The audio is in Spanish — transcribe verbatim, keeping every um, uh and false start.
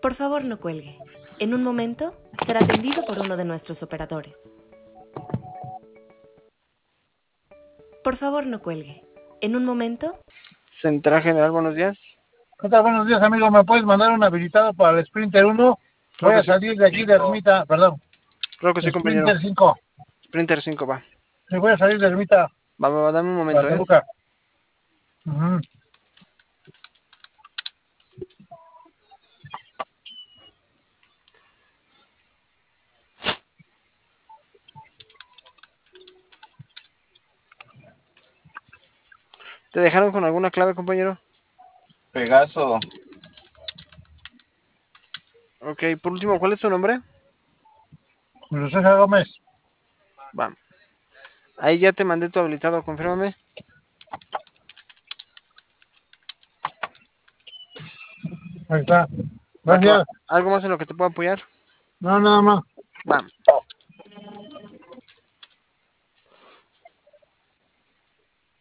Por favor, no cuelgue. En un momento será atendido por uno de nuestros operadores. Por favor, no cuelgue. En un momento... Central General, buenos días. ¿Qué tal? Buenos días, amigo. ¿Me puedes mandar un habilitado para el Sprinter uno? Voy a salir de aquí de Ermita, perdón. Creo que sí, compañero. Sprinter cinco. Sprinter cinco, va. Sí, voy a salir de Ermita. Va, va, va, dame un momento, eh. Uh-huh. ¿Te dejaron con alguna clave, compañero? Pegaso. Ok, por último, ¿cuál es tu nombre? Julio César Gómez. Va. Ahí ya te mandé tu habilitado, confírmame. Ahí está. Gracias. ¿Algo más en lo que te pueda apoyar? No, nada más. Va.